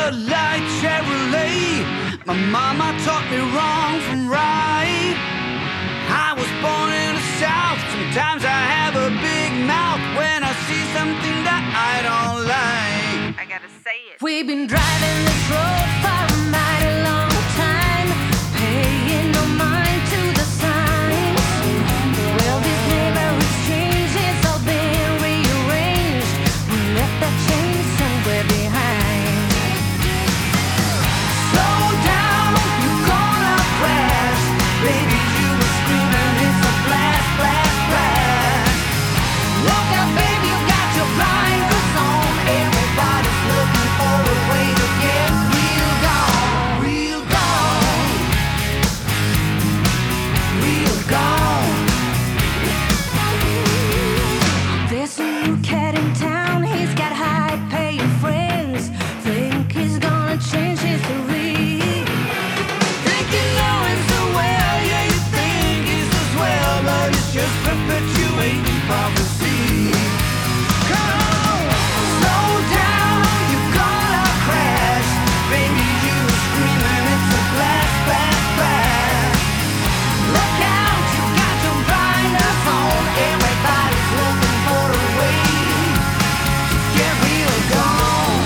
light Chevrolet. My mama taught me wrong from right. I was born in the South. Sometimes I have a big mouth when I see something that I don't like. I gotta say it. We've been driving this road for a mighty long time, paying no mind to the signs. Well, this neighborhood's changed, it's all been rearranged. We left that change somewhere behind. Slow down, you're gonna crash. Baby, you were screaming, it's a blast, blast, blast. Look out, baby, you got your blinders on. Everybody's looking for a way to get real gone, real gone, real gone. There's a new cat in town, he's got high-paying friends. Think he's gonna change history. Think you know him so well, yeah, you think he's as well, but it's just perpetuating prophecy. Come on, slow down, you're gonna crash. Baby, you were screaming, it's a blast, blast, blast. Look out, you got your blinders on. Everybody's looking for a way to get real gone,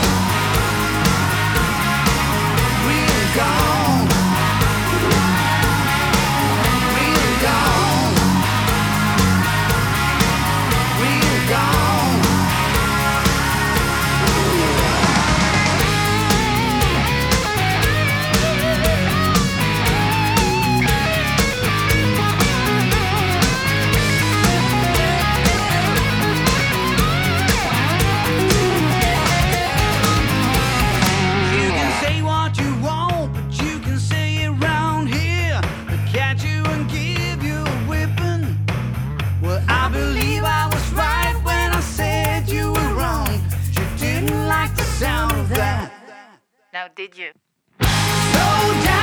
real gone, real gone, real gone. You can say what you want, but you can say it round here. They'll catch you and give you a whipping. Well, I believe I was right when I said you were wrong. You didn't like the sound of that. Now, did you? Slow down.